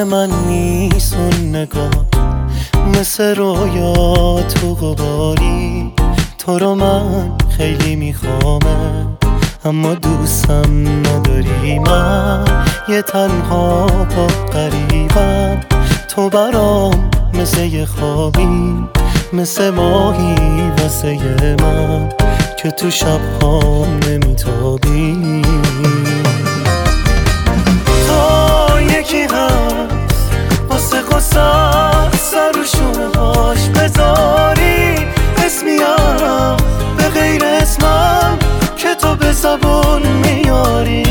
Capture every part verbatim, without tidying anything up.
مال من نیست اون نگاه، مثل رویا تو غباری. تو رو من خیلی میخوامه اما دوستم نداری. من یه تنها با غریبم، تو برام مثل یه خوابی، مثل ماهی واسه من که تو شبهام نمیتابی. تو یکی هست واسه قصد سر و شونه هاش بذاری اسمیم به غیر اسمم که تو به زبون میاری.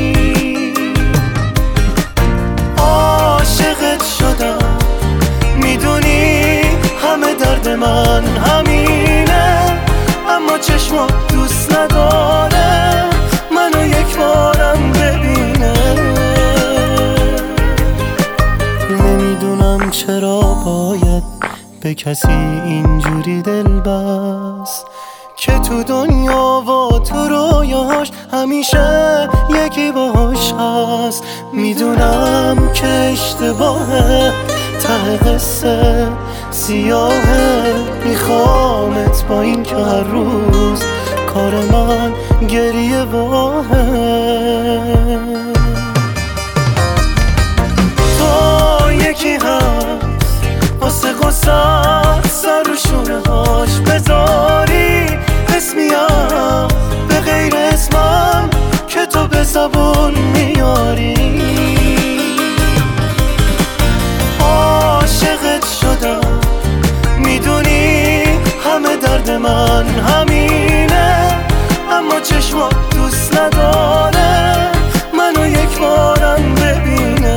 عاشقت شدم میدونی همه درد من همینه، اما چشمات دوست نداره منو یک بارم ببینه. نمیدونم چرا باید به کسی اینجوری دل بست که تو دنیا و تو رویاش همیشه یکی باش هست. میدونم که اشتباهه، ته قصه سیاهه، میخوامت با این که هر روز کار من گریه واهه. تو یکی هست واسه قصد سر و شونه هاش بذاری اسمیم به غیر اسمم که تو به زبون میاری. عاشقت شدم میدونی همه درد من همینه، اما چشمات دوست نداره منو یک بارم ببینه.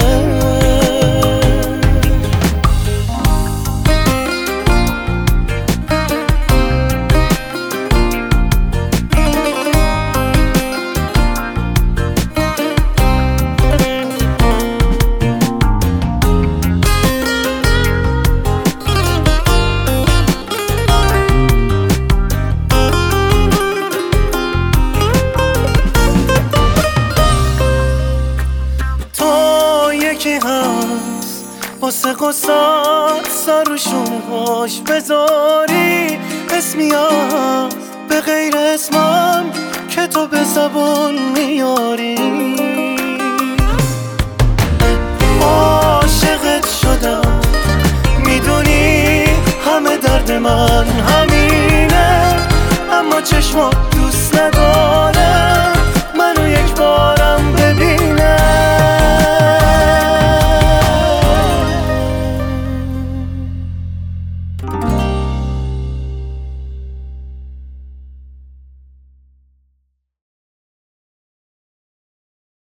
یکی هست واسه قصد سر و شونه هاش بذاری اسمیم به غیر اسمم که تو به زبون میاری. عاشقت شدم میدونی همه درد من همینه، اما چشمات